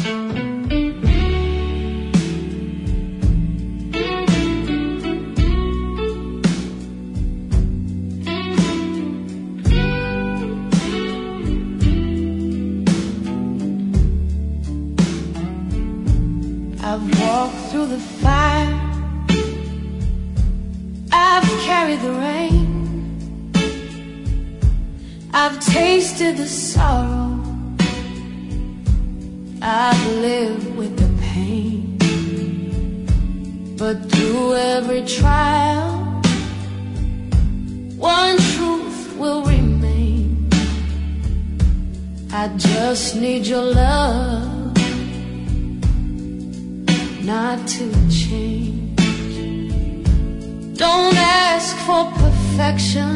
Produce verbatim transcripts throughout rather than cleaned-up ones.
I've walked through the fire, I've carried the rain, I've tasted the sorrow, I've lived with the pain. But through every trial, one truth will remain: I just need your love not to change. Don't ask for perfection,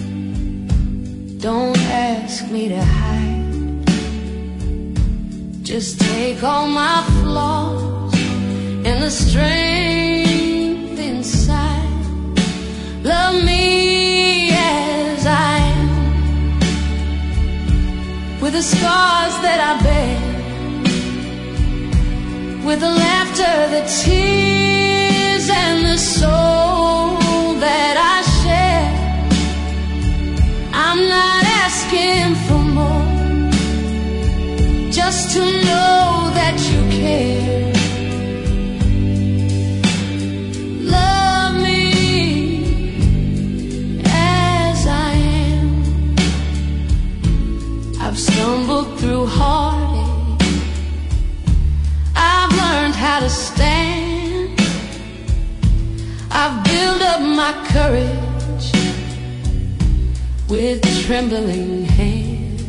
don't ask me to hide. Just take all my flaws and the strength inside. Love me as I am, with the scars that I bear, with the laughter, the tears, and the soul that I share. I'm not asking for more, just to know that you care. Love me as I am. I've stumbled through heartache, how to stand. I've built up my courage with trembling hands.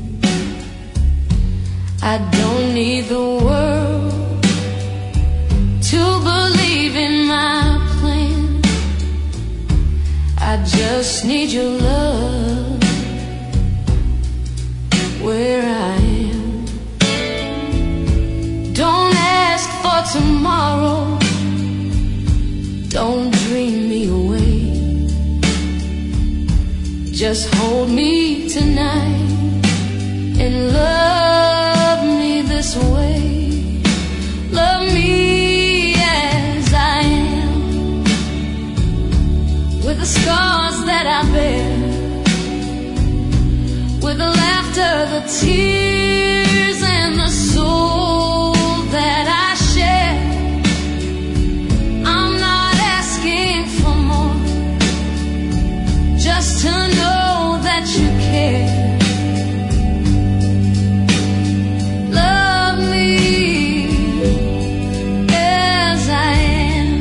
I don't need the world to believe in my plan. I just need your love where I am. Don't ask for tomorrow, don't dream me away. Just hold me tonight and love me this way. Love me as I am, with the scars that I bear, with the laughter, the tears, and the soul that I share. I'm not asking for more, just to know that you care. Love me as I am,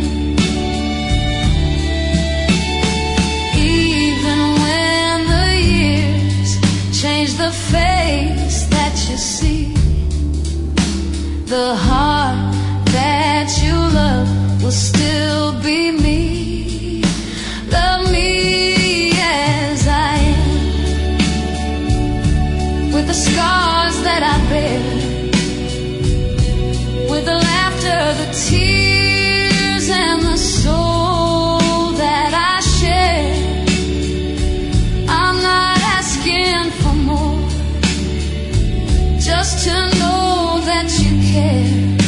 even when the years change the face that you see. The heart that you love will still be me. Love me as I am, with the scars that I bear, with the laughter, the tears, and the soul that I share. I'm not asking for more, just to know that you care.